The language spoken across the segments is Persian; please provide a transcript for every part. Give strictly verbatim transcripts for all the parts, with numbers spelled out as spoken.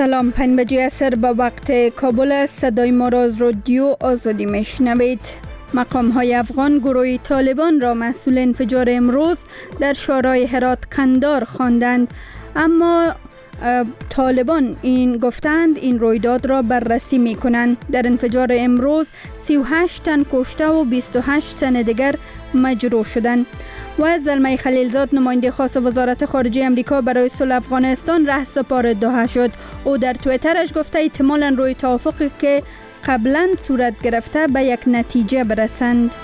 سلام، پنج بجه عصر به وقت کابل است. صدای ما را از رادیو آزادی میشنوید. مقام های افغان گروه طالبان را مسئول انفجار امروز در شورای هرات قندار خواندند، اما طالبان این گفتند این رویداد را بررسی می کنند. در انفجار امروز سی و هشت تن کشته و بیست و هشت تن دیگر مجروح شدند. و زلمه خلیلزاد نماینده خاص وزارت خارجه امریکا برای صلح افغانستان رهسپار دوحه شد. او در توییترش گفته احتمالاً روی توافقی که قبلا صورت گرفته به یک نتیجه برسند.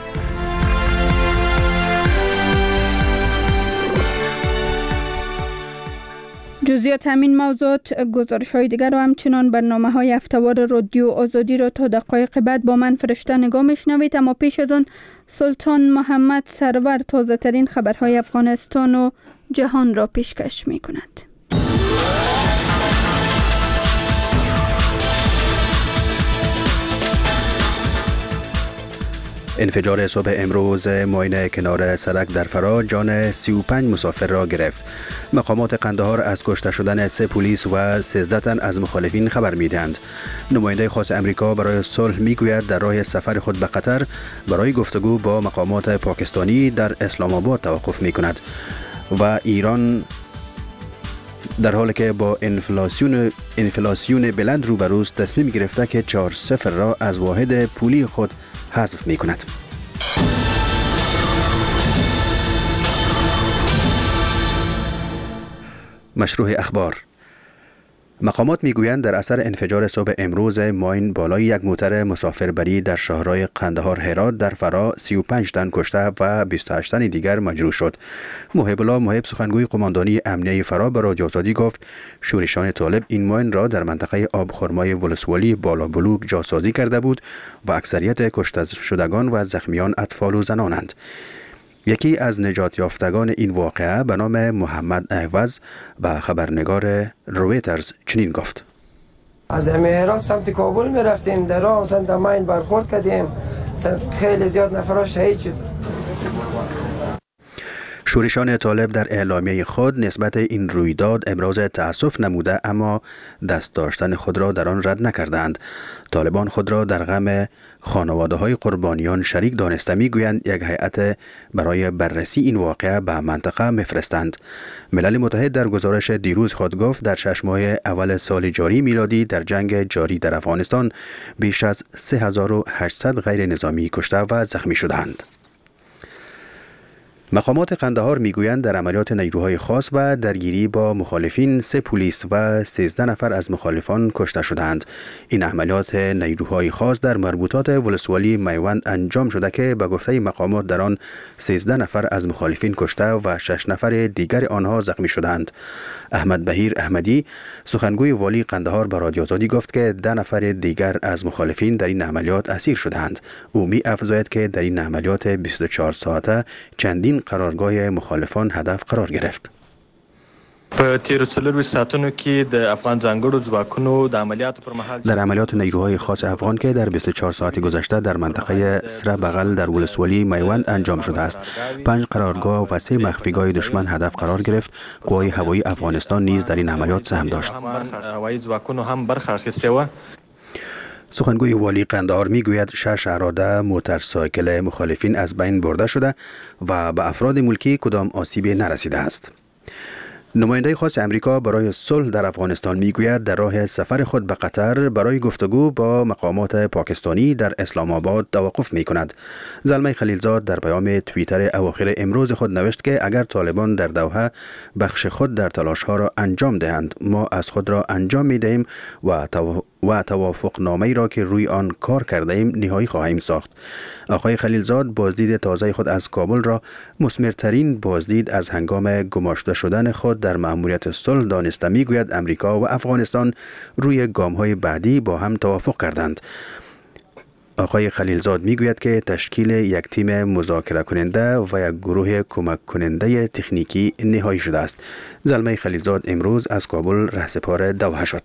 جزئیات همین موضوعات، گزارش های دیگر و همچنان برنامه های هفته‌وار رادیو آزادی را تا دقایق بعد با من فرشته نگاه میشنوید. اما پیش از آن سلطان محمد سرور تازه ترین خبرهای افغانستان و جهان را پیشکش می کند. انفجار صبح امروز ماین کنار سرک در فرا جان سی و پنج مسافر را گرفت. مقامات قندهار از کشته شدن سه پلیس و سیزده تن از مخالفین خبر میدهند. نماینده خاص امریکا برای صلح میگوید در راه سفر خود به قطر برای گفتگو با مقامات پاکستانی در اسلام آباد توقف میکند و ایران در حالی که با انفلاسیون انفلاسیون بلند روبروست تصمیم گرفته که چهار صفر را از واحد پولی خود حذف می کند. مشروع اخبار. مقامات میگویند در اثر انفجار صبح امروز ماین بالای یک موتر مسافربری در شهرهای قندهار هرات در فرا سی و پنج تن کشته و بیست و هشت تن دیگر مجروح شد. محب الله محب سخنگوی قماندانی امنیه فرا به رادیو آزادی گفت شورشان طالب این ماین را در منطقه آبخرمای ولسوالی بالا بلوک جاسازی کرده بود و اکثریت کشته شدگان و زخمیان اطفال و زنانند. یکی از نجات یافتگان این واقعه به نام محمد اعوض به خبرنگار رویترز چنین گفت: از هرات سمت کابل می رفتیم، در راه مثلا در ماین برخورد کردیم، خیلی زیاد نفرها شهید شد. شورشان طالب در اعلامیه خود نسبت این رویداد ابراز تأسف نموده، اما دست داشتن خود را در آن رد نکردند. طالبان خود را در غم خانواده های قربانیان شریک دانسته میگویند یک هیئت برای بررسی این واقعه به منطقه میفرستند. ملل متحد در گزارش دیروز خود گفت در شش ماه اول سال جاری میلادی در جنگ جاری در افغانستان بیش از سه هزار و هشتصد غیر نظامی کشته و زخمی شدند. مقامات قندهار میگویند در عملیات نیروهای خاص و درگیری با مخالفین سه پلیس و سیزده نفر از مخالفان کشته شدند. این عملیات نیروهای خاص در مربوطات ولسوالی میوند انجام شده که به گفته مقامات در آن سیزده نفر از مخالفین کشته و شش نفر دیگر آنها زخمی شدند. احمد بهیر احمدی سخنگوی والی قندهار به رادیو آزادی گفت که ده نفر دیگر از مخالفین در این عملیات اسیر شدند. او می افزاید که در این عملیات بیست و چهار ساعته چندین قرارگاه مخالفان هدف قرار گرفت. په تیرو څلور ساعتونو کې د افغان ځانګړو ځواکونو د عملیاتو پر مهال در عملیات نیروهای خاص افغان که در بیست و چهار ساعت گذشته در منطقه سره بغل در ولسوالی میوند انجام شده است، پنج قرارگاه و سه مخفیگاه دشمن هدف قرار گرفت. قوای هوایی افغانستان نیز در این عملیات سهم داشت. هوایی ځواکونو هم برخه اخیسته و سخنگوی والی قندهار میگوید شش اراده موتورسایکل مخالفین از بین برده شده و به افراد ملکی کدام آسیبی نرسیده است. نماینده خاص امریکا برای صلح در افغانستان میگوید در راه سفر خود به قطر برای گفتگو با مقامات پاکستانی در اسلام آباد توقف می کند. زلمه خلیلزاد در پیام توییتر اواخر امروز خود نوشت که اگر طالبان در دوحه بخش خود در تلاش ها را انجام دهند، ما از خود را انجام می دهیم و تو... و توافق نامه‌ای را که روی آن کار کرده ایم نهایی خواهیم ساخت. آقای خلیلزاد بازدید تازه خود از کابل را مثمرترین بازدید از هنگام گماشته شدن خود در مأموریت صلح دانسته میگوید امریکا و افغانستان روی گام‌های بعدی با هم توافق کردند. آقای خلیلزاد میگوید که تشکیل یک تیم مذاکره کننده و یک گروه کمک کننده تکنیکی نهایی شده است. زلمه خلیلزاد امروز از کابل رهسپار دوحه شد.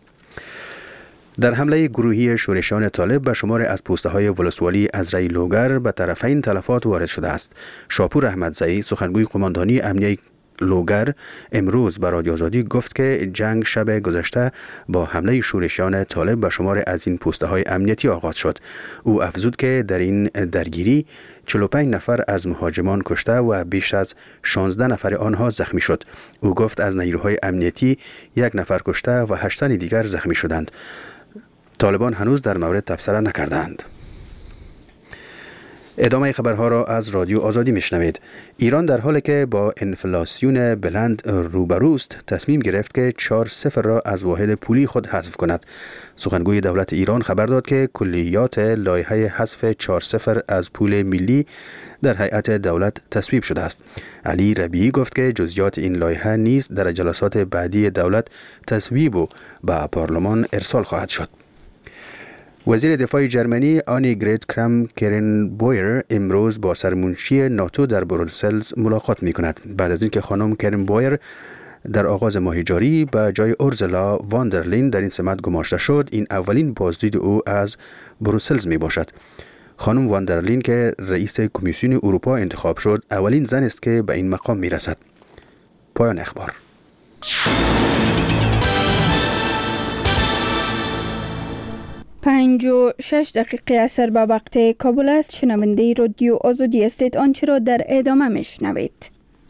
در حمله گروهی شورشان طالب به شمار از پوسته‌های ولسوالی از ریلوگر به طرفین تلفات وارد شده است. شاپور احمدزئی سخنگوی قماندانی امنیه لوگر امروز به رادیو آزادی گفت که جنگ شب گذشته با حمله شورشیان طالب به شمار از این پوسته های امنیتی آغاز شد. او افزود که در این درگیری چهل و پنج نفر از مهاجمان کشته و بیش از شانزده نفر آنها زخمی شد. او گفت از نیروهای امنیتی یک نفر کشته و هشت تن دیگر زخمی شدند. طالبان هنوز در مورد تبصره نکردند. ادامه خبرها را از رادیو آزادی میشنوید. ایران در حالی که با انفلاسیون بلند روبروست تصمیم گرفت که چهار صفر را از واحد پولی خود حذف کند. سخنگوی دولت ایران خبر داد که کلیات لایحه حذف چهار صفر از پول ملی در هیئت دولت تصویب شده است. علی ربیعی گفت که جزئیات این لایحه نیز در جلسات بعدی دولت تصویب و به پارلمان ارسال خواهد شد. وزیر دفاع جرمنی آنی گریت کرم کرن بویر امروز با سرمنشی ناتو در بروسل ملاقات می کند. بعد از اینکه خانم کرن بویر در آغاز ماه جاری به جای اورزلا واندرلین در این سمت گماشته شد، این اولین بازدید او از بروسل می باشد. خانم واندرلین که رئیس کمیسیون اروپا انتخاب شد، اولین زن است که به این مقام می رسد. پایان اخبار. پنج و شش دقیقه اثر به وقت کابل است. شنونده رادیو آزادی استید. آنچه را در ادامه میشنوید.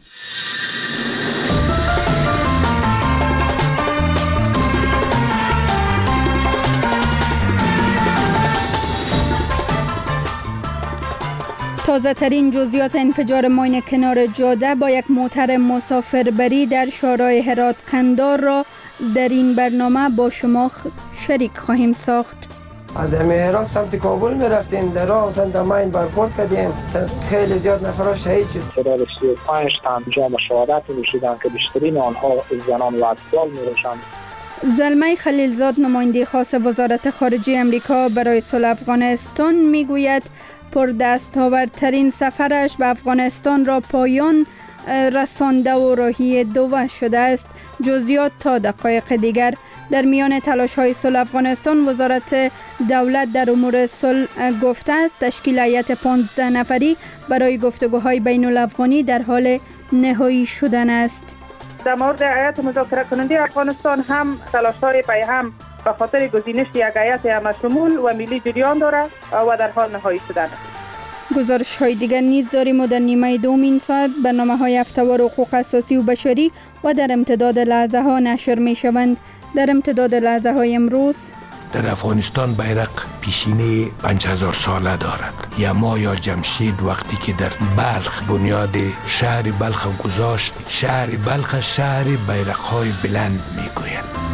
تازه ترین جزئیات انفجار ماین کنار جاده با یک موتر مسافربری در شارع هرات کندار را در این برنامه با شما شریک خواهیم ساخت. از هرات سمت کابل می رفتیم، در راه مثلا در ماین برخورد کردیم، خیلی زیاد نفرها شهید شد. تعداد سی و پنج تن جام شهادت نوشیدند که بیشترین آنها زنان و اطفال می باشند. زلمه خلیلزاد نماینده خاص وزارت خارجه امریکا برای صلح افغانستان می گوید پردستاوردترین سفرش به افغانستان را پایان رسانده و راهی دوباره شده است. جزئیات تا دقایق دیگر. در میان تلاش های صلح افغانستان، وزارت دولت در امور صلح گفته است تشکیل هیئت پانزده نفری برای گفتگوهای بین الافغانی در حال نهایی شدن است. در مورد هیئت مذاکره کننده افغانستان هم تلاش های پیهم به خاطر گزینش یک هیئت همشمول و ملی جریان دارد و در حال نهایی شدن است. گزارش های دیگر نیز داریم و در نیمه دوم این ساعت برنامه های هفته‌وار حقوق اساسی و بشری و در امتداد لحظه ها نشر می شوند. در امتداد لحظه های امروز در افغانستان بیرق پیشینه پنج هزار ساله دارد. یما یا جمشید وقتی که در بلخ بنیاد شهر بلخ گذاشت، شهر بلخ شهر بیرق های بلند می گوید.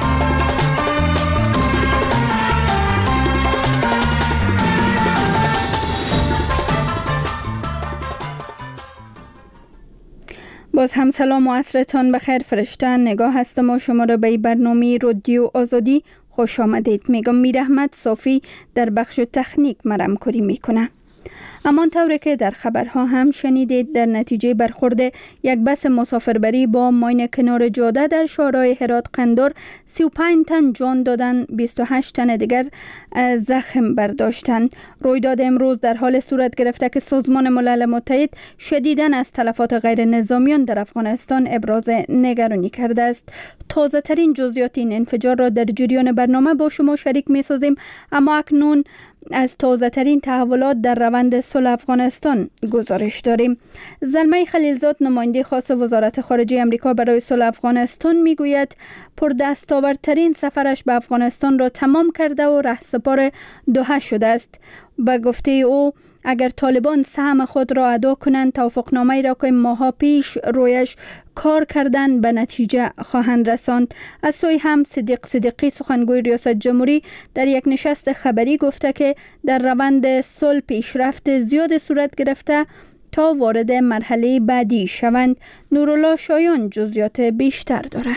باز هم سلام و عصرتان بخیر. فرشته نگاه هستم و شما را به برنامه رادیو آزادی خوش آمدید میگم. میر احمد صافی در بخش تکنیک مرم کاری میکنه. اما طوری که در خبرها هم شنیدید، در نتیجه برخورد یک بس مسافربری با ماین کنار جاده در شارع هرات قندار سی و پنج تن جان دادن، بیست و هشت تن دیگر زخم برداشتند. رویداد امروز در حال صورت گرفته که سازمان ملل متحد شدیداً از تلفات غیر نظامیان در افغانستان ابراز نگرانی کرده است. تازه ترین جزئیات این انفجار را در جریان برنامه با شما شریک می سازیم، اما اکنون از تازه ترین تحولات در روند صلح افغانستان گزارش داریم. زلمه خلیلزاد نماینده خاص وزارت خارجه امریکا برای صلح افغانستان میگوید پردستاوردترین سفرش به افغانستان را تمام کرده و رهسپار دوحه شده است. به گفته او اگر طالبان سهم خود را ادا کنند، توافقنامه‌ای را که ماها پیش رویش کار کردن به نتیجه خواهند رساند. از سوی هم صدیق صدیقی سخنگوی ریاست جمهوری در یک نشست خبری گفته که در روند صلح پیشرفت زیاد صورت گرفته تا وارد مرحله بعدی شوند. نورالله شایان جزئیات بیشتر داره.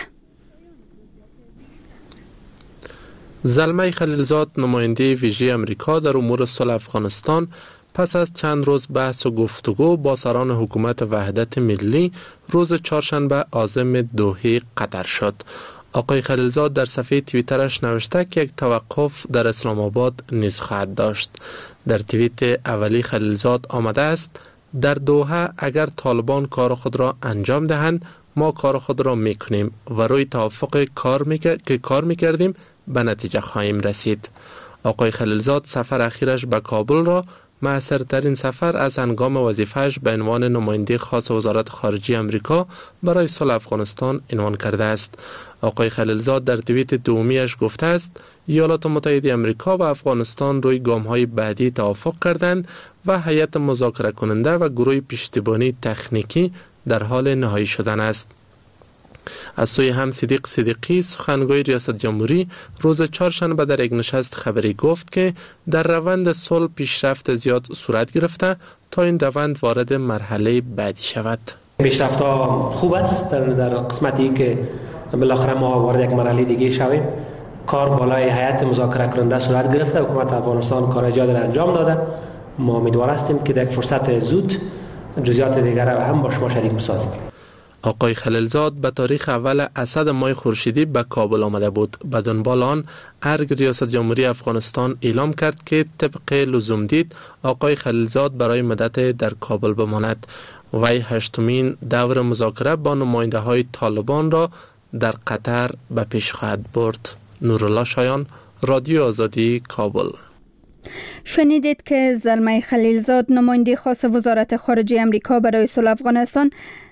زلمه خلیلزاد نماینده ویژه امریکا در امور صلح افغانستان پس از چند روز بحث و گفتگو با سران حکومت وحدت ملی روز چهارشنبه عازم دوحه قطر شد. آقای خلیلزاد در صفحه توییترش نوشته که یک توقف در اسلام آباد نیز خواهد داشت. در توییت اولی خلیلزاد آمده است: در دوحه اگر طالبان کار خود را انجام دهند ما کار خود را میکنیم و روی توافق کار میکرد که کار میکردیم به نتیجه خواهیم رسید. آقای خلیلزاد سفر اخیرش به کابل را مؤثرترین سفر از هنگام وظیفه‌اش به عنوان نماینده خاص وزارت خارجه آمریکا برای صلح افغانستان عنوان کرده است. آقای خلیلزاد در توییت دومیش گفته است ایالات متحده آمریکا و افغانستان روی گام‌های بعدی توافق کردند و هیئت مذاکره کننده و گروه پشتیبانی تکنیکی در حال نهایی شدن است. از سوی هم صدیق صدیقی سخنگوی ریاست جمهوری روز چهارشنبه در یک نشست خبری گفت که در روند صلح پیشرفت زیاد صورت گرفته تا این روند وارد مرحله بعدی شود. پیشرفت ها خوب است در در قسمتی که بالاخره ما وارد یک مرحله دیگه شویم. کار بالای هیئت مذاکره کننده صورت گرفته. حکومت افغانستان کار زیاد انجام داده. ما امیدوار هستیم که در یک فرصت زود جزئیات دیگر را هم با شما شریک بسازیم. آقای خلیلزاد به تاریخ اول اسد ماه خورشیدی به کابل آمده بود. به دنبال آن ارگ ریاست جمهوری افغانستان اعلام کرد که طبق لزوم دید آقای خلیلزاد برای مدت در کابل بماند. وی هشتمین دور مذاکره با نماینده های طالبان را در قطر به پیش خواهد برد. نورالله شایان، رادیو آزادی، کابل. شنیدید که زلمه خلیلزاد نماینده خاص وزارت خارجه آمریکا برای صلح افغانستان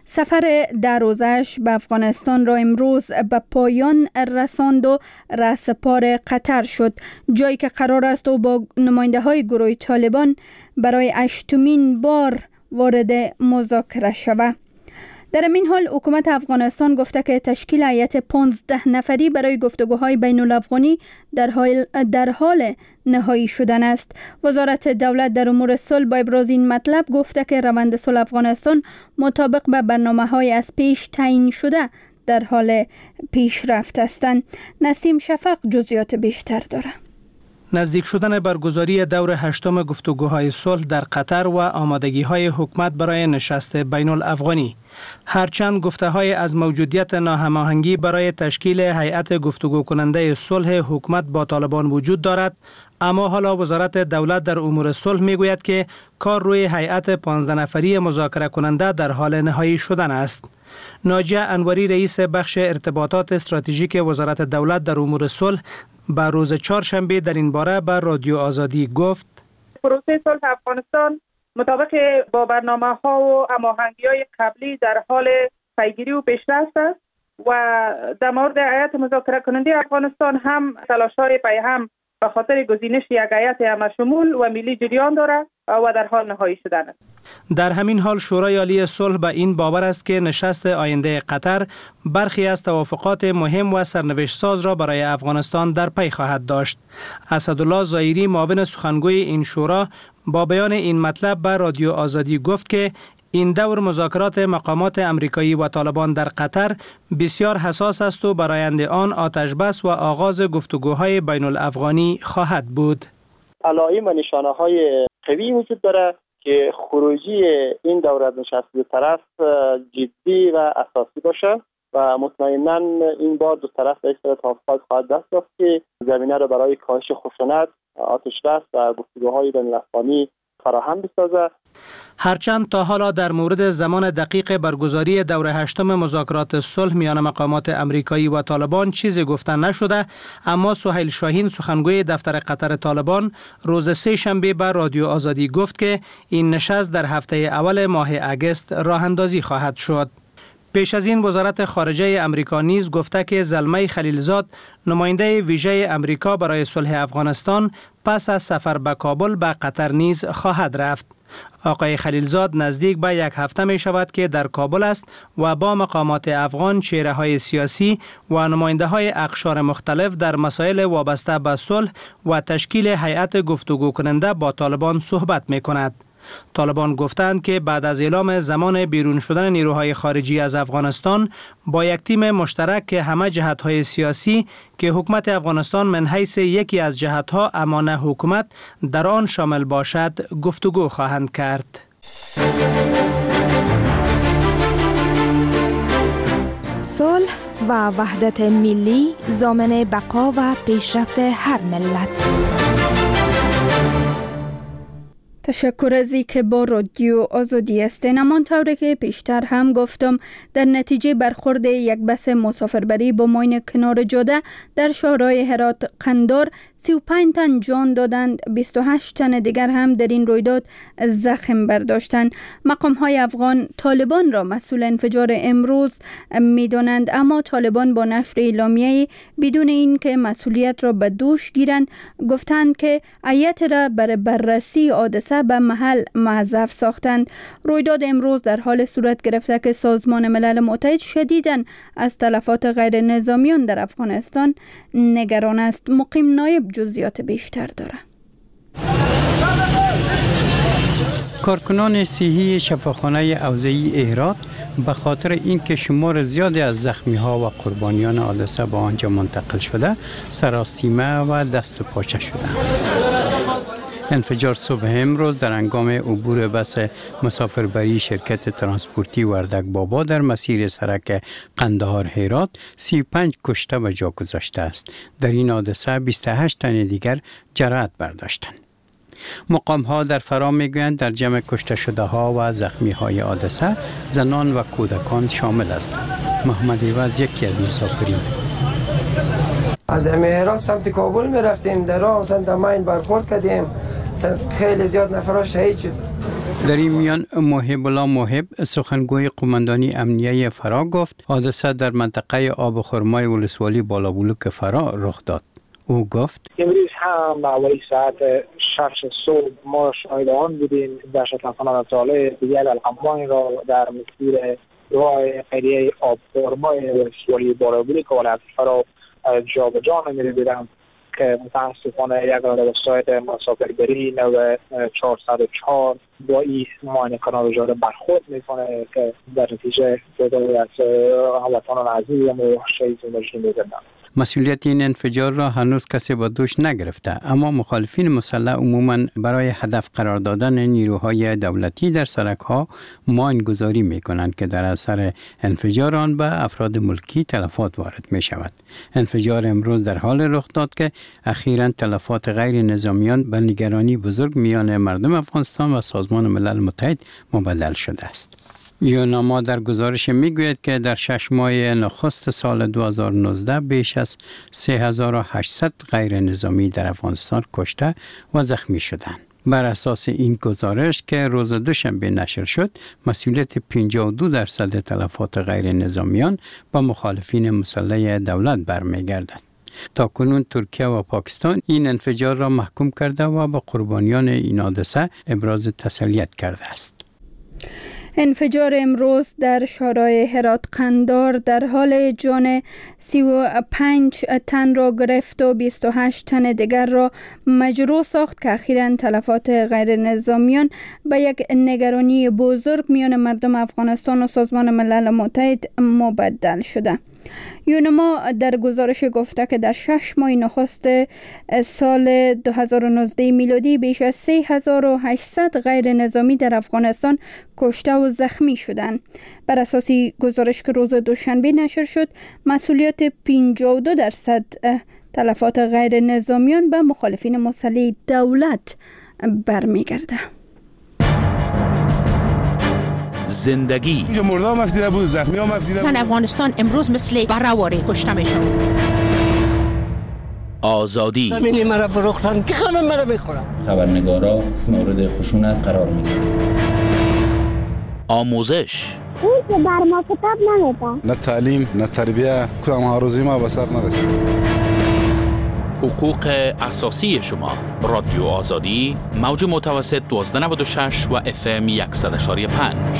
سفر در روزش به افغانستان را امروز به پایان رساند و رهسپار قطر شد، جایی که قرار است او با نماینده های گروه طالبان برای هشتمین بار وارد مذاکره شود. در این حال حکومت افغانستان گفته که تشکیل هیئت پانزده نفری برای گفتگوهای بین الافغانی در حال در حال نهایی شدن است. وزارت دولت در امور صلح با ابراز این مطلب گفته که روند صلح افغانستان مطابق به برنامه‌های از پیش تعیین شده در حال پیشرفت هستند. نسیم شفق جزئیات بیشتر دارد. نزدیک شدن برگزاری دور هشتم گفتگوهای صلح در قطر و آمادگی‌های حکومت برای نشست بین الافغانی. هرچند گفته‌های از موجودیت ناهماهنگی برای تشکیل هیئت گفتگو کننده صلح حکومت با طالبان وجود دارد، اما حالا وزارت دولت در امور صلح میگوید که کار روی هیئت پانزده نفری مذاکره کننده در حال نهایی شدن است. ناجیه انوری رئیس بخش ارتباطات استراتژیک وزارت دولت در امور صلح به روز چهارشنبه در این باره به رادیو آزادی گفت: پروسه صلح افغانستان مطابق با برنامه‌ها و هماهنگی‌های قبلی در حال پیگیری و پیشرفت است و در مورد هیئت مذاکره کننده افغانستان هم تلاش‌های پیهم به خاطر گزینش یک هیئت همشمول و ملی جریان دارد و در حال نهایی شدن است. در همین حال شورای عالی صلح به این باور است که نشست آینده قطر برخی از توافقات مهم و سرنوشت ساز را برای افغانستان در پی خواهد داشت. اسدالله ظاهری معاون سخنگوی این شورا با بیان این مطلب به رادیو آزادی گفت که این دور مذاکرات مقامات امریکایی و طالبان در قطر بسیار حساس است و برای آینده آن آتش بس و آغاز گفتگوهای بین الافغانی خواهد بود. علائم و نشانه‌های قوی وجود دارد که خروجی این دوره نشست دو طرف جدی و اساسی باشه و مطمئناً این بار دو طرف به اصطلاح توافقات خواهد دست یافت که زمینه را برای کاهش خشونت، آتش بس و گفتگوهای بین الافغانی فراهم بسازد. هرچند تا حالا در مورد زمان دقیق برگزاری دوره هشتم مذاکرات صلح میان مقامات امریکایی و طالبان چیزی گفته نشده، اما سهیل شاهین سخنگوی دفتر قطر طالبان روز سه شنبه به رادیو آزادی گفت که این نشست در هفته اول ماه اگست راه اندازی خواهد شد. پیش از این وزارت خارجه امریکا نیز گفته که زلمه خلیلزاد نماینده ویژه امریکا برای صلح افغانستان پس از سفر به کابل به قطر نیز خواهد رفت. آقای خلیلزاد نزدیک به یک هفته می شود که در کابل است و با مقامات افغان، چهره های سیاسی و نماینده های اقشار مختلف در مسائل وابسته به صلح و تشکیل هیئت گفتگو کننده با طالبان صحبت می کند. طالبان گفتند که بعد از اعلام زمان بیرون شدن نیروهای خارجی از افغانستان با یک تیم مشترک که همه جهت‌های سیاسی که حکومت افغانستان من حیث یکی از جهت‌ها اما نه حکومت در آن شامل باشد گفتگو خواهند کرد. صلح و وحدت ملی ضامن بقا و پیشرفت هر ملت. تشکر از این که با رادیو آزادی هستین. همانطور که پیشتر هم گفتم، در نتیجه برخورد یک بس مسافربری با ماین کنار جاده در شهرهای هرات قندار سی و پنج تن جان دادند، بیست و هشت تن دیگر هم در این رویداد زخم برداشتند. مقام های افغان طالبان را مسئول انفجار امروز می دانند، اما طالبان با نشر اعلامیه بدون این که مسئولیت را به دوش گیرند گفتند که هیئت را برای بررسی حادثه به محل موظف ساختند. رویداد امروز در حال صورت گرفته که سازمان ملل متحد شدیداً از تلفات غیر نظامیان در افغانستان نگران است. مقیم نایب جزئیات بیشتر داره. کارکنان صحی شفاخانه اوضاعی هرات به خاطر اینکه شمار زیادی از زخمی ها و قربانیان حادثه به آنجا منتقل شده سراسیمه و دست و پاچه شده. انفجار صبح امروز در هنگام عبور بس مسافربری شرکت ترانسپورتی وردک بابا در مسیر سرک قندهار هرات سی و پنج کشته به جا گذاشته است. در این حادثه بیست و هشت تن دیگر جراحت برداشتند. مقام ها در فرا میگویند در جمع کشته شده ها و زخمی های حادثه زنان و کودکان شامل هستند. محمد ایواز یکی از مسافرین. از هرات سمت کابل می رفتیم، در راه مثلا در ماین برخورد کردیم، خیلی زیاد نفرها شهید شد. در این میان محب الله محب سخنگوی قماندانی امنیه فرا گفت حادثه در منطقه آب خرمای ولسوالی بالابلوک فرا رخ داد. او گفت امروز هم حوالی ساعت شش صبح ما شاهد آن بودیم در شتلخانه طالب یک القمانی را در مسیر راه قریه آب خرمای ولسوالی بالابلوک و فرا جا به جا نمیره بیدم که متاسفانه یک وسایت مسافربری نو چهارصد و چهار با این ماین کنار جاده برخورد میکنه که در نتیجه تعدادی از هموطنان عزیزم و شهید زندگی می‌گردند. مسئولیت این انفجار را هنوز کسی با دوش نگرفته، اما مخالفین مسلح عموماً برای هدف قرار دادن نیروهای دولتی در سرک‌ها ماین گذاری می‌کنند که در اثر انفجار آن به افراد ملکی تلفات وارد می‌شود. انفجار امروز در حال رخ داد که اخیراً تلفات غیر نظامیان به نگرانی بزرگ میان مردم افغانستان و سازمان ملل متحد مبدل شده است. یوناما در گزارش میگوید که در شش ماه نخست سال دو هزار و نوزده بیش از سه هزار و هشتصد غیر نظامی در افغانستان کشته و زخمی شدند. بر اساس این گزارش که روز دوشنبه نشر شد، مسئولیت پنجاه و دو درصد تلفات غیر نظامیان با مخالفین مسلح دولت برمیگردد. تاکنون ترکیه و پاکستان این انفجار را محکوم کرده و با قربانیان این حادثه ابراز تسلیت کرده است. انفجار امروز در شورای هرات قندار در حال جان سی و پنج تن را گرفت و بیست و هشت تن دیگر را مجروح ساخت که اخیراً تلفات غیر نظامیان به یک نگرانی بزرگ میان مردم افغانستان و سازمان ملل متحد مبدل شده. یونما در گزارش گفته که در شش ماه نخست سال دو هزار و نوزده میلادی بیش از سه هزار و هشتصد غیر نظامی در افغانستان کشته و زخمی شدند. بر اساس گزارش که روز دوشنبه نشر شد، مسئولیت پنجاه و دو درصد تلفات غیر نظامیان به مخالفین مسلح دولت برمیگرده. زندگی اینجا مرده هم افتیده بود، زخمی هم افتیده بود. زن افغانستان امروز مثل برهواره کشته میشن. آزادی همینی مرا فروختن که همه مرا میخورن. خبرنگارا مورد خشونت قرار میگیرن. آموزش اون که بر ما کتاب نمیده. نه تعلیم نه تربیه، کدام هاروزی ما به سر نرسید. حقوق اساسی شما. رادیو آزادی موج متوسط دوازده نود و شش و اف ام صد و پنج.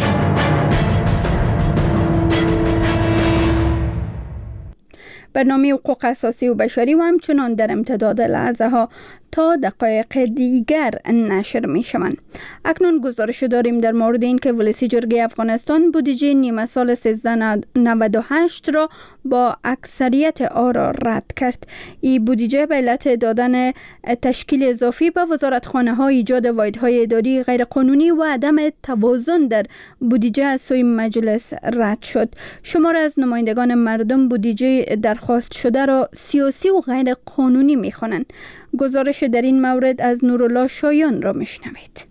برنامه حقوق اساسی و بشری و همچنان در امتداد لحظه ها تا دقایق دیگر نشر می شوند. اکنون گزارش داریم در مورد این که ولسی جرگه افغانستان بودجه نیمه سال سیزده نود و هشت را با اکثریت آرا رد کرد. این بودجه به علت دادن تشکیل اضافی به وزارتخانه ها، ایجاد واحدهای اداری غیر قانونی و عدم توازن در بودجه از سوی مجلس رد شد. شمار از نمایندگان مردم بودجه درخواست شده را سیاسی و غیر قانونی می خوانند. گزارش در این مورد از نورالله شایان را میشنوید.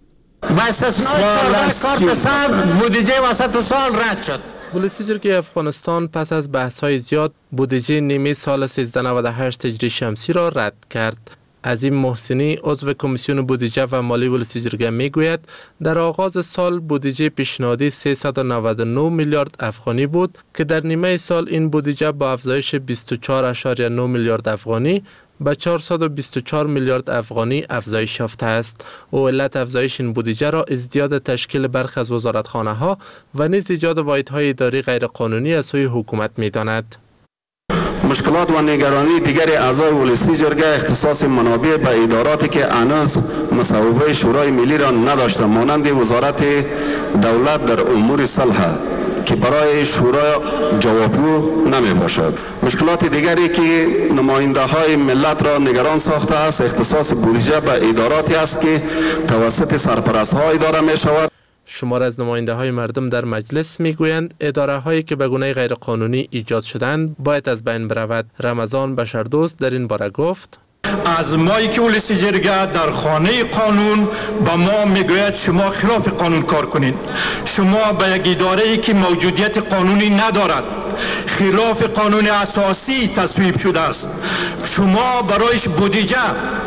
با استثنای چهارده کارت سبز بودجه وسط سال رد شد. ولسی جرگه افغانستان پس از بحث‌های زیاد بودجه نیمه سال سیزده نود و هشت هجری شمسی را رد کرد. عظیم محسنی عضو کمیسیون بودجه و مالی ولسی جرگه میگوید در آغاز سال بودجه پیشنهادی سیصد و نود و نه میلیارد افغانی بود که در نیمه سال این بودجه با افزایش بیست و چهار ممیز نه میلیارد افغانی به چهارصد و بیست و چهار میلیارد افغانی افزایش یافته است. او علت افزایش این بودجه را ازدیاد تشکیل برخی از وزارتخانه‌ها و نیز ایجاد واحدهای اداری غیرقانونی از سوی حکومت می‌داند. مشکلات و نگرانی دیگر اعضای ولسی جرگه اختصاص منابع به اداراتی که هنوز مصوبه شورای ملی را نداشته مانند وزارت دولت در امور صلح که برای شورا جوابگو نمی باشد. مشکلات دیگری که نماینده های ملت را نگران ساخته است اختصاص بودجه به اداراتی است که توسط سرپرست ها اداره می شود. شمار از نماینده های مردم در مجلس میگویند اداره هایی که به گونه غیر قانونی ایجاد شدند باید از بین برود. رمضان بشردوست در این باره گفت: از مایی که ولسی جرگه در خانه قانون با ما میگوید شما خلاف قانون کار کنید، شما به یک اداره ای که موجودیت قانونی ندارد خلاف قانون اساسی تصویب شده است، شما برایش بودجه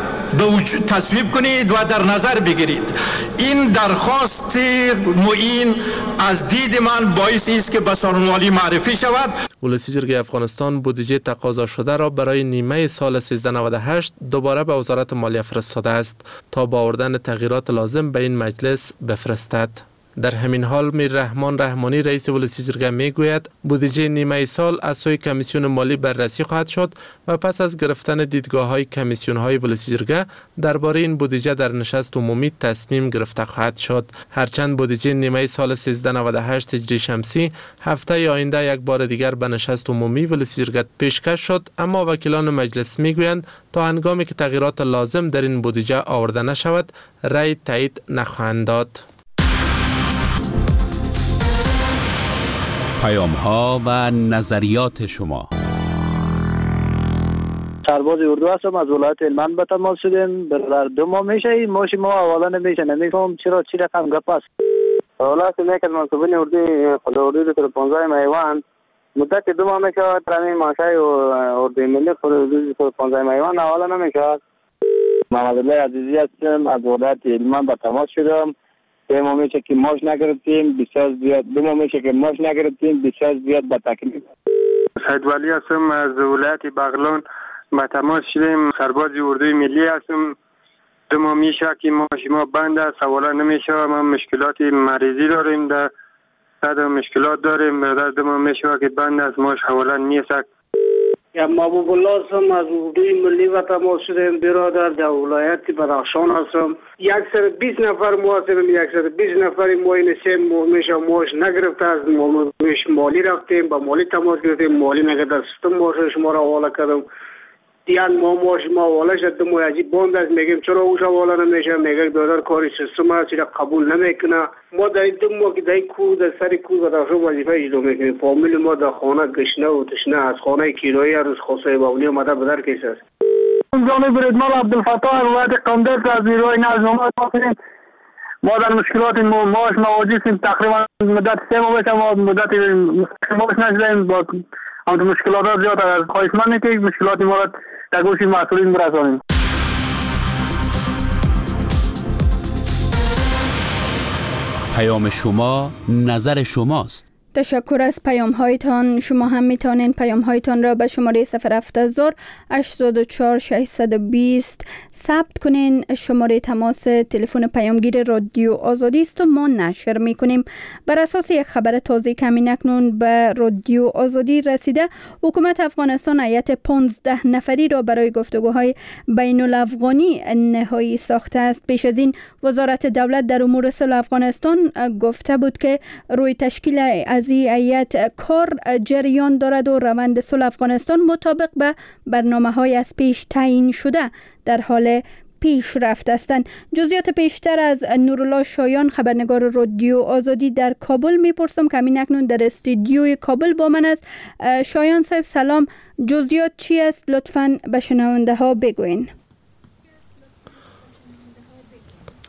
تصویب کنید و در نظر بگیرید. این درخواست معین از دید من باعث است که به سالن مالی معرفی شود. ولسی جرگه افغانستان بودجه تقاضا شده را برای نیمه سال سیزده نود و هشت دوباره به وزارت مالیه فرستاده است تا با آوردن تغییرات لازم به این مجلس بفرستد. در همین حال میر رحمان رحمانی رئیس ولسی جرگه میگوید بودجه نیمه سال از سوی کمیسیون مالی بررسی خواهد شد و پس از گرفتن دیدگاه های کمیسیون های ولسی جرگه درباره این بودجه در نشست عمومی تصمیم گرفته خواهد شد. هرچند بودجه نیمه سال سیزده نود و هشت هجری شمسی هفته آینده یک بار دیگر به نشست عمومی ولسی جرگه پیشکش شد، اما وکیلان مجلس میگویند تا هنگامی که تغییرات لازم در این بودجه آورده نشود رأی تایید نخواهند داد. پیام ها و نظریات شما. سرباز اردو هستم، از ولایت هلمند به تماس شدیم. در دو ماه میشه این ماش ما اولا نمیشه، نمیفهم چرا چی رقم گپ است. ولایت میکرد منصوبین اردو خود اردو در پانزده میوان مدت دو ماه میشه ترمی ماشای اردو ملی خود اردو در پانزده میوان اولا نمیشه. محمد الله عزیزی هستم، از ولایت هلمند به تماس شدم. دو ماه میشه که ماش نگرفتیم، بسیار زیاد دو ماه میشه که ماش نگرفتیم، بسیار زیاد به تکلیف. سید ولی هستم، از ولایت بغلان به تماس شدیم. سرباز اردوی ملی هستم. دو ماه میشه که ماش ما بند است، اولا نمیشه. ما مشکلات مریضی داریم، در صد مشکلات داریم. در دو ماه میشه که بند است، ماش اولا نیست. یا محبوب الله هستم، از اردوی ملی و تماس شدیم. برادر در ولایت بدخشان هستم. یکصد بیست نفر ما هستیم، یکصد بیست نفر ما این سه ماه میشه ماش نگرفته، از مالی رفتیم با مالی تماس گرفتیم، مالی نگرفته، سیستم ماش شما را حواله کردم. دیان ما ماش ما حواله شد، ما عجیب باند است، میگیم چرا اوش حواله نمیشه، میگه دادر کاری سیستم است چرا قبول نمیکنه. ما در این دو ماه که در کو در سر کو بدخشان وظیفه اجرا میکنیم. فامیل ما در خانه گشنه و تشنه از خانه کرایی هر روز خاصه باولی اومده به در کیس است. جانب ردمال عبدالفتاح ولایت قندز از نیروی نظم هستیم. ما در مشکلات ماش مواجه هستیم، تقریبا مدت سه ماه میشه ما مدت ماش نشدیم، با اما مشکلات ها زیاد است. خواهشمندیم که مشکلات ما را در گوش مسئولین برسانیم. پیام شما نظر شماست. تشکر از پیام هایتان. شما هم میتونین پیام هایتان را به شماره صفر هفت هزار هشتاد و چهار ششصد و بیست ثبت کنین. شماره تماس تلفن پیامگیر رادیو آزادی است و ما نشر میکنیم. بر اساس یک خبر تازه که همین اکنون به رادیو آزادی رسیده، حکومت افغانستان هیئت پانزده نفری را برای گفتگوهای بین الافغانی نهایی ساخته است. پیش از این وزارت دولت در امور صلح افغانستان گفته بود که روی تشکیل از این هیئت کار جریان دارد و روند صلح افغانستان مطابق به برنامه‌های از پیش تعیین شده در حال پیشرفت هستند. جزئیات بیشتر از نورالله شایان، خبرنگار رادیو آزادی در کابل میپرسم که همین اکنون در استودیوی کابل با من است. شایان صاحب سلام، جزئیات چی است؟ لطفاً به شنونده ها بگوین.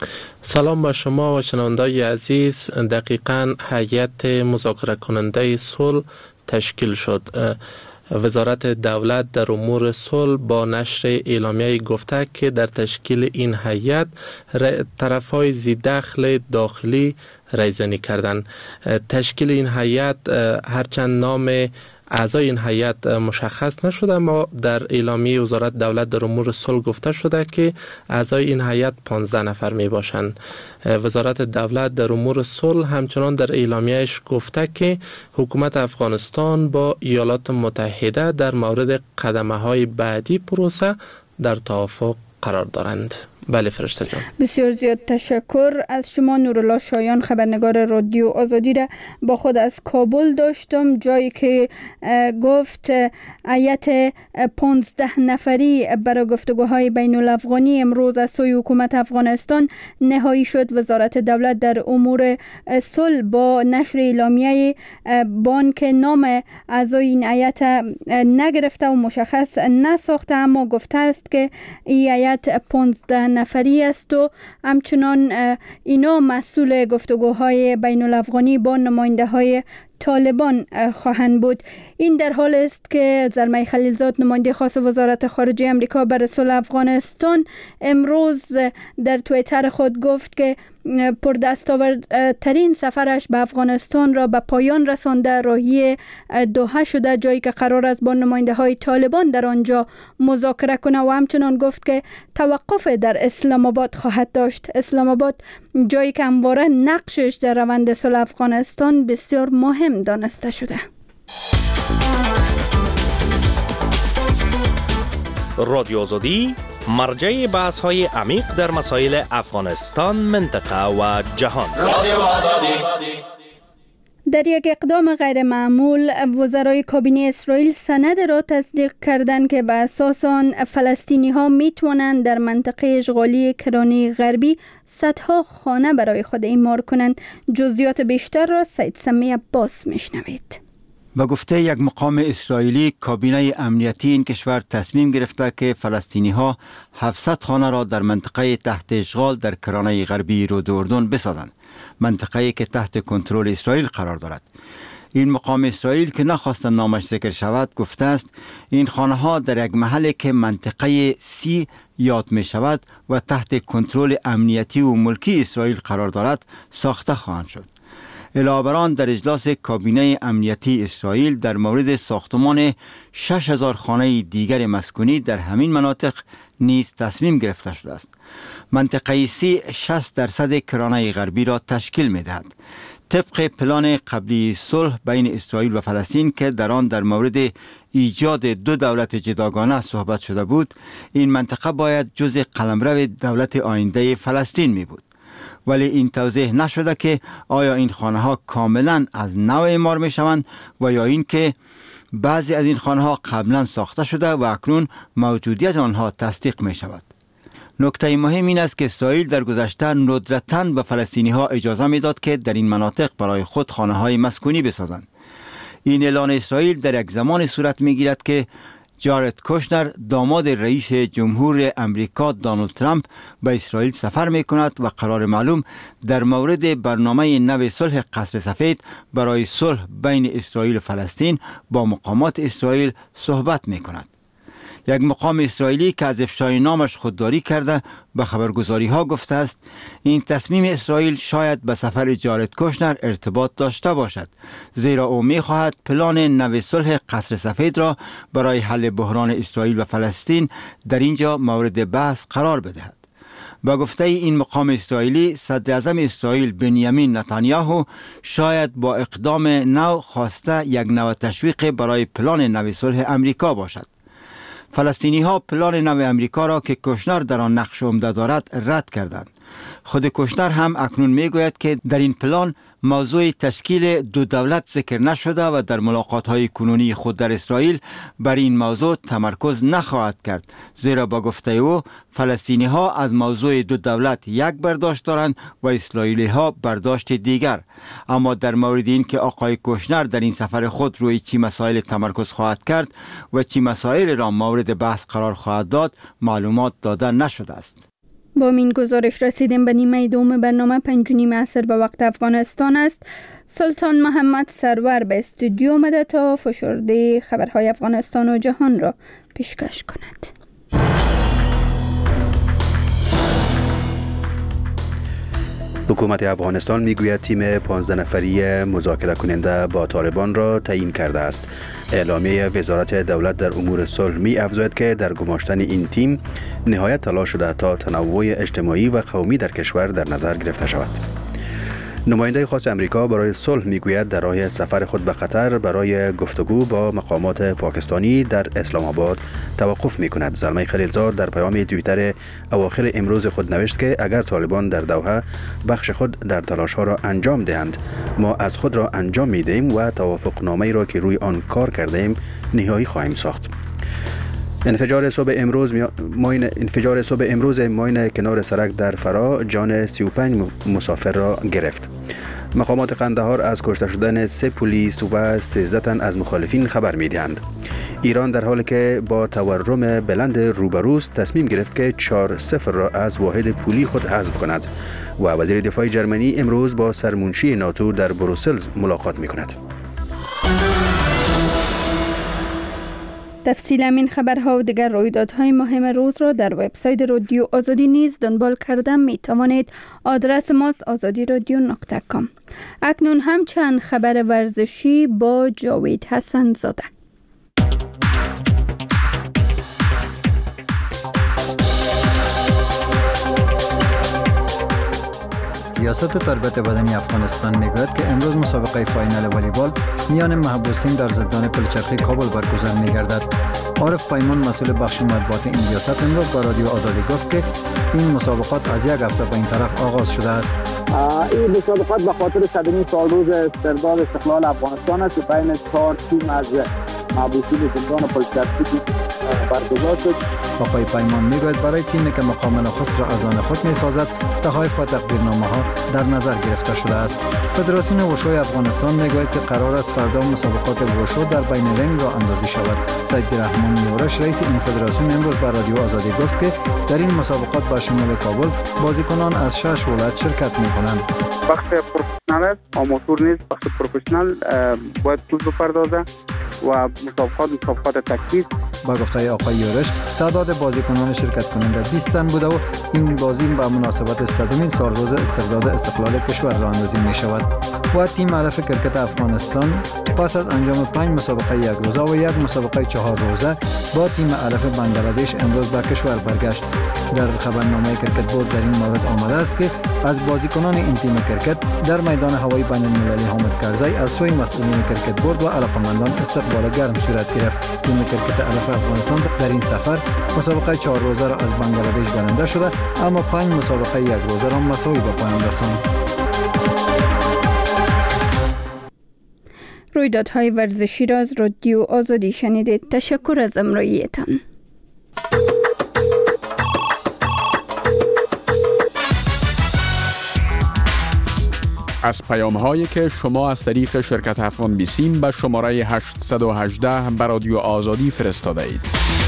سلام به شما و شنوندای عزیز. دقیقاً هیئت مذاکره کننده صلح تشکیل شد. وزارت دولت در امور صلح با نشر اعلامیه گفته که در تشکیل این هیئت طرف‌های ذی‌دخل داخلی رایزنی کردند. تشکیل این هیئت هرچند نام اعضای این هیئت مشخص نشده، اما در اعلامیه وزارت دولت در امور صلح گفته شده که اعضای این هیئت پانزده نفر می باشند. وزارت دولت در امور صلح همچنان در اعلامیه‌اش گفته که حکومت افغانستان با ایالات متحده در مورد قدم‌های بعدی پروسه در توافق قرار دارند. بله فرشته جان. بسیار زیاد تشکر از شما. نورالله شایان، خبرنگار رادیو آزادی را با خود از کابل داشتم، جایی که گفت هیئت پانزده نفری برای گفتگوهای بین الافغانی امروز از سوی حکومت افغانستان نهایی شد. وزارت دولت در امور صلح با نشر اعلامیه بانک نام اعضای این هیئت نگرفته و مشخص نساخته، اما گفته است که این هیئت پانزده نفری است و همچنان اینا مسئول گفتگوهای بین الافغانی با نماینده های طالبان خواهند بود. این در حال است که زلمه خلیلزاد، نماینده خاص وزارت خارجه آمریکا برای صلح افغانستان، امروز در توییتر خود گفت که پردستاورترین سفرش به افغانستان را به پایان رسانده، راهی دوحه شده، جایی که قرار است با نماینده های طالبان در آنجا مذاکره کنه و همچنان گفت که توقف در اسلام آباد خواهد داشت. اسلام آباد جایی که همواره نقشش در روند صلح افغانستان بسیار مهم دانسته شده. رادیو آزادی مرجع بحث های عمیق در مسائل افغانستان، منطقه و جهان. رادیو آزادی. در یک اقدام غیر معمول، وزرای کابینه اسرائیل سند را تصدیق کردند که به اساس آن فلسطینی ها می توانند در منطقه اشغالی کرانه غربی صدها خانه برای خود اعمار کنند. جزئیات بیشتر را سید سمی عباس میشنوید. به گفته یک مقام اسرائیلی، کابینه امنیتی این کشور تصمیم گرفته که فلسطینی ها هفتصد خانه را در منطقه تحت اشغال در کرانه غربی رود اردن بسازند، منطقه‌ای که تحت کنترل اسرائیل قرار دارد. این مقام اسرائیل که نخواست نامش ذکر شود گفته است این خانه ها در یک محلی که منطقه سی یاد می شود و تحت کنترل امنیتی و ملکی اسرائیل قرار دارد ساخته خواهند شد. علاوه بر آن در اجلاس کابینه امنیتی اسرائیل در مورد ساختمان شش هزار خانه دیگر مسکونی در همین مناطق نیز تصمیم گرفته شده است. منطقه سی شصت درصد کرانه غربی را تشکیل می دهد. طبق پلان قبلی صلح بین اسرائیل و فلسطین که در آن در مورد ایجاد دو دولت جداگانه صحبت شده بود، این منطقه باید جزء قلمرو دولت آینده فلسطین می بود. ولی این توضیح نشده که آیا این خانه ها کاملا از نو اعمار می شوند و یا این که بعضی از این خانه ها قبلا ساخته شده و اکنون موجودیت آنها تصدیق می شود. نکته مهم این است که اسرائیل در گذشته ندرتاً به فلسطینی ها اجازه می داد که در این مناطق برای خود خانه های مسکونی بسازند. این اعلان اسرائیل در یک زمان صورت می گیرد که جارد کوشنر، داماد رئیس جمهور امریکا دونالد ترامپ، به اسرائیل سفر می کند و قرار معلوم در مورد برنامه نو صلح قصر سفید برای صلح بین اسرائیل و فلسطین با مقامات اسرائیل صحبت می کند. یک مقام اسرائیلی که از افشای نامش خودداری کرده به خبرگزاری ها گفته است این تصمیم اسرائیل شاید به سفر جارد کوشنر ارتباط داشته باشد، زیرا او می خواهد پلان نو صلح قصر سفید را برای حل بحران اسرائیل و فلسطین در اینجا مورد بحث قرار بدهد. با گفته این مقام اسرائیلی، صدر اعظم اسرائیل بنیامین نتانیاهو شاید با اقدام نو خواسته یک نوع تشویق برای پلان نو صلح امریکا باشد. فلسطینی ها پلان نو امریکا را که کوشنر در آن نقش عمده دارد رد کردند. خود کوشنر هم اکنون می گوید که در این پلان موضوع تشکیل دو دولت ذکر نشده و در ملاقات های کنونی خود در اسرائیل بر این موضوع تمرکز نخواهد کرد، زیرا با گفته او فلسطینی ها از موضوع دو دولت یک برداشت دارند و اسرائیلی ها برداشت دیگر. اما در مورد این که آقای کوشنر در این سفر خود روی چی مسائل تمرکز خواهد کرد و چی مسائل را مورد بحث قرار خواهد داد معلومات داده نشده است. با این گزارش رسیدیم به نیمه دوم برنامه پنج و نیم عصر به وقت افغانستان است. سلطان محمد سرور به استودیو آمده تا فشرده خبرهای افغانستان و جهان را پیشکش کند. حکومت افغانستان میگوید تیم پانزده نفری مذاکره کننده با طالبان را تعیین کرده است. اعلامیه وزارت دولت در امور صلح می افزاید که در گماشتن این تیم نهایت تلاش شده تا تنوع اجتماعی و قومی در کشور در نظر گرفته شود. نماینده خاص امریکا برای صلح میگوید در راه سفر خود به قطر برای گفتگو با مقامات پاکستانی در اسلام آباد توقف میکند. زلمه خلیلزاد در پیام توییتر اواخر امروز خود نوشت که اگر طالبان در دوحه بخش خود در تلاش ها را انجام دهند، ما از خود را انجام میدهیم و توافق نامه را که روی آن کار کرده ایم نهایی خواهیم ساخت. انفجار صبح امروز ماین انفجار صبح امروز ماین کنار سرک در فرا جان سی و پنج مسافر را گرفت. مقامات قندهار از کشته شدن سه پلیس و سیزده تن از مخالفین خبر می‌دهند. ایران در حالی که با تورم بلند روبروست تصمیم گرفت که چهار صفر را از واحد پولی خود حذف کند و وزیر دفاع جرمنی امروز با سرمنشی ناتو در بروسلز ملاقات می‌کند. تفصیل این خبرها و دیگر رویدادهای مهم روز را در وبسایت رادیو آزادی نیز دنبال کرده می توانید. آدرس ماست آزادی رادیو نقطه کام. اکنون هم چند خبر ورزشی با جاوید حسن زاده. ریاست تربیت بدنی افغانستان میگوید که امروز مسابقه فاینال والیبال میان محبوسین در زندان پلچرخی کابل برگزار میگردد. عارف پیمان مسئول بخش مطبوعات این ریاست امروز با رادیو آزادی گفت که این مسابقات از یک هفته به این طرف آغاز شده است. این مسابقات به خاطر صدمین سال روز استرداد استقلال افغانستان است که بین چهار تیم از محبوسین زندان پلچرخی برگزار شد. آقای پیمان میگوید برای تیمی که مقام نخست را از آن خود میسازد تحایف و تقدیرنامه ها در نظر گرفته شده است. فدراسیون وشوی افغانستان میگوید که قرار است فردا مسابقات وشو در بین رنگ را اندازی شود. سید رحمان یورش رئیس این فدراسیون امروز بر رادیو آزادی گفت که در این مسابقات با شمول کابل بازیکنان از شش ولایت شرکت میکنند. بخش پروفسیونال است، آماتور نیست. بخش پروفسیونال باید پول بپردازه و مسابقات مسابقات تکتیک. با گفته آقای یورش تعداد بازیکنان شرکت کننده بیست تن بوده و این بازی با مناسبت صدمین سال روز استرداد استقلال کشور راه اندازی می شود. و تیم علف کرکت افغانستان پس از انجام پنج مسابقه یک روزه و یک مسابقه چهار روزه با تیم علف بنگلادش امروز به کشور برگشت. در خبرنامه کرکت بورد در این مورد آمده است که از بازیکنان این تیم کرکت در میدان هوایی بین المللی حامد کرزی از سوی مسئولین کرکت بورد و علاقمندان استقبال گرم صورت گرفت. تیم کرکت علف افغانستان در این سفر مسابقه چهار روزه را از بنگلادش برنده شده اما پنج مسابقه یک روزه را مساوی به پایان رساند. رویدادهای ورزشی را از رادیو آزادی شنیدید. تشکر از همراهیتان. از پیام هایی که شما از طریق شرکت افغان بیسیم به شماره هشت یک هشت به رادیو آزادی فرستاده اید.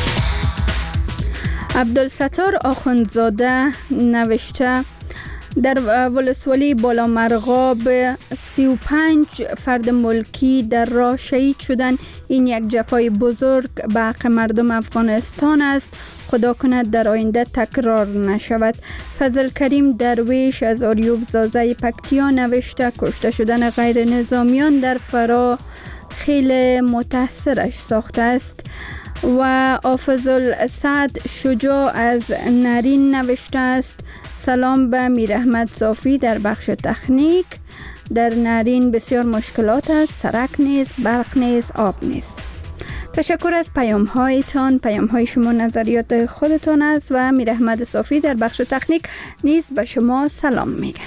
عبدالستار آخوندزاده نوشته در ولسوالی بالا مرغاب سی و پنج فرد ملکی در راه شهید شدن. این یک جفای بزرگ به حق مردم افغانستان است. خدا کند در آینده تکرار نشود. فضل کریم درویش از آریوب زازه پکتیا نوشته کشته شدن غیر نظامیان در فرا خیلی متاثرش ساخته است. و حافظ الاسد شجاع از نرین نوشته است سلام به میر احمد صافی در بخش تکنیک. در نرین بسیار مشکلات است، سرک نیست، برق نیست، آب نیست. تشکر از پیام هایتان. پیام های شما نظریات خودتان است و میر احمد صافی در بخش تکنیک نیز به شما سلام میگه.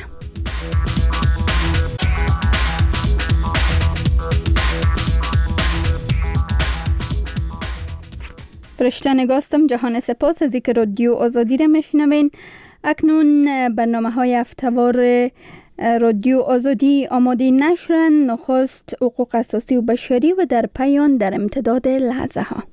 فرشته نگاستم جهان سپاس از اینکه رادیو آزادی را میشنوین. اکنون برنامه های هفته‌وار رادیو آزادی آماده نشرن. نخست حقوق اساسی و بشری و در پایان در امتداد لحظه ها.